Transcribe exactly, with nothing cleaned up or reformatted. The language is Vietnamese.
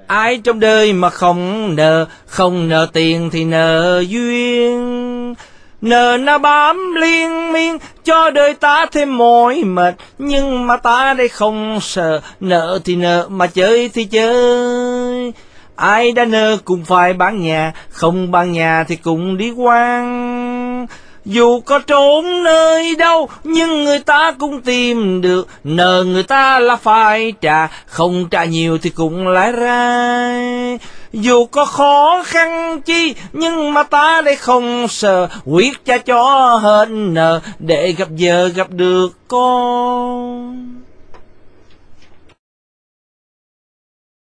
Ai trong đời mà không nợ, không nợ tiền thì nợ duyên. Nợ nó bám liên miên cho đời ta thêm mỏi mệt, nhưng mà ta đây không sợ, nợ thì nợ mà chơi thì chơi. Ai đã nợ cũng phải bán nhà, không bán nhà thì cũng đi quan. Dù có trốn nơi đâu nhưng người ta cũng tìm được, nợ người ta là phải trả, không trả nhiều thì cũng lãi ra. Dù có khó khăn chi nhưng mà ta đây không sợ, quyết cha cho hết nợ để gặp vợ gặp được con.